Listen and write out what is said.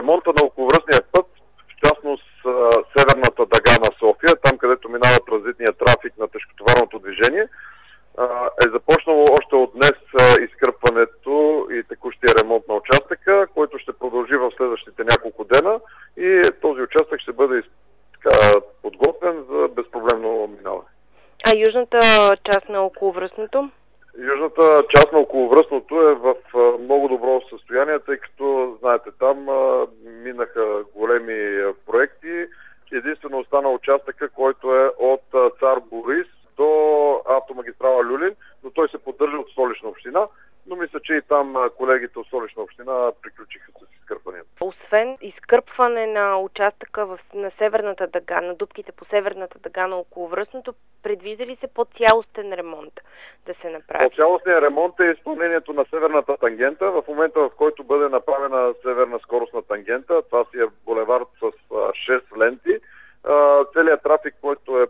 ремонта на околовръстния път, в частност северната дъга на София, там където минава транзитния трафик на тежкотоварното движение, е започнало още от днес изкърпването и текущия ремонт на участъка, който ще продължи в следващите няколко дена и този участък ще бъде подготвен за безпроблемно минаване. А южната част на околовръстното? Южната част на околовръстното е в много добро състояние, тъй като, знаете, там минаха големи проекти. Единствено остана участъка, който е от Цар Борис до автомагистрала Люлин, но той се поддържа от Столична община, но мисля, че и там колегите от Столична община приключиха с изкърпването. Освен изкърпване на участъка на северната дъга, на дупките по северната дъга на околовръстното, предвижда ли се по-цялостен ремонт да се направи? По-цялостният ремонт е изпълнението на северната тангента. В момента, в който бъде направена северна скоростна тангента, това си е булевард с 6 ленти, целият трафик, който е